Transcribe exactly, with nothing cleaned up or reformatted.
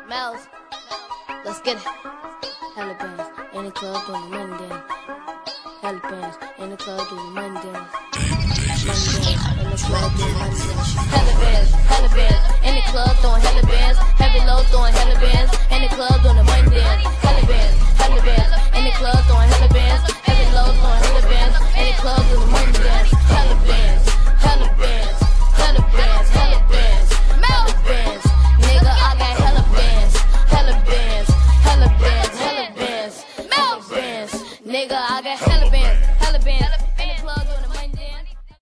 Mel's, let's get it. Hella bands in the club doing the money dance. Hella bands in the club doing the money dance. Money dance in the club doing the money dance. Hella bands, hella bands in the club throwing hella bands. Heavy low throwing hella bands in the club doing the money dance. Hella bands, hella bands.